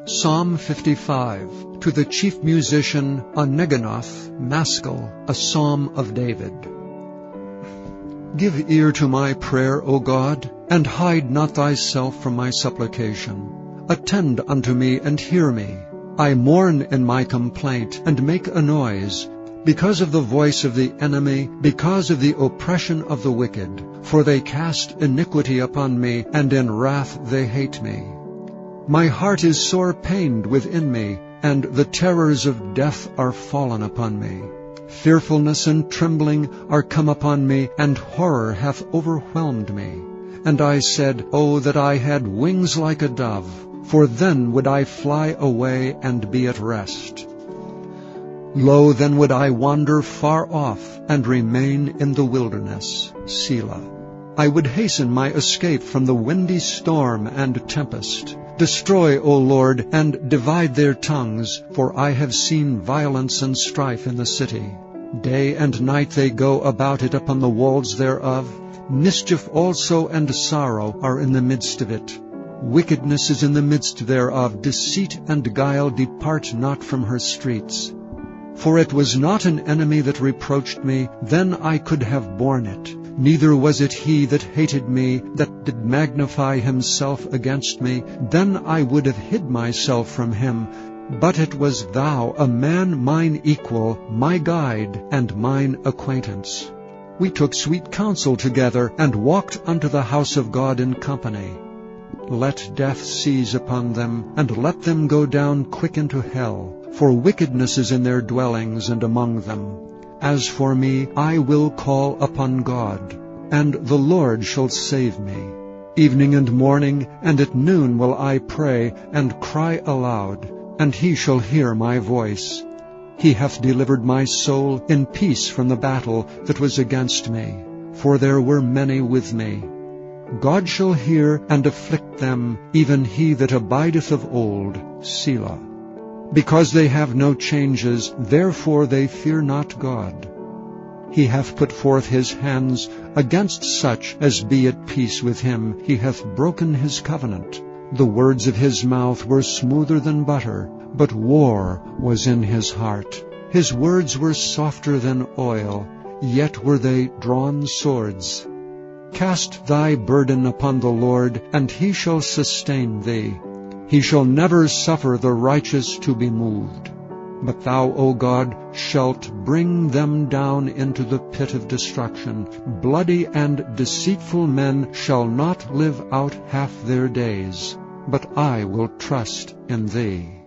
Psalm 55. To the chief musician, a Neginoth, Maskil, a psalm of David. Give ear to my prayer, O God, and hide not thyself from my supplication. Attend unto me and hear me. I mourn in my complaint, and make a noise, because of the voice of the enemy, because of the oppression of the wicked. For they cast iniquity upon me, and in wrath they hate me. My heart is sore pained within me, and the terrors of death are fallen upon me. Fearfulness and trembling are come upon me, and horror hath overwhelmed me. And I said, O that I had wings like a dove, for then would I fly away and be at rest. Lo, then would I wander far off, and remain in the wilderness. Selah. I would hasten my escape from the windy storm and tempest. Destroy, O Lord, and divide their tongues, for I have seen violence and strife in the city. Day and night they go about it upon the walls thereof. Mischief also and sorrow are in the midst of it. Wickedness is in the midst thereof. Deceit and guile depart not from her streets. For it was not an enemy that reproached me, then I could have borne it. Neither was it he that hated me, that did magnify himself against me. Then I would have hid myself from him. But it was thou, a man mine equal, my guide, and mine acquaintance. We took sweet counsel together, and walked unto the house of God in company. Let death seize upon them, and let them go down quick into hell. For wickedness is in their dwellings and among them. As for me, I will call upon God, and the Lord shall save me. Evening and morning, and at noon will I pray, and cry aloud, and he shall hear my voice. He hath delivered my soul in peace from the battle that was against me, for there were many with me. God shall hear and afflict them, even he that abideth of old. Selah. Because they have no changes, therefore they fear not God. He hath put forth his hands against such as be at peace with him. He hath broken his covenant. The words of his mouth were smoother than butter, but war was in his heart. His words were softer than oil, yet were they drawn swords. Cast thy burden upon the Lord, and he shall sustain thee. He shall never suffer the righteous to be moved. But thou, O God, shalt bring them down into the pit of destruction. Bloody and deceitful men shall not live out half their days. But I will trust in thee.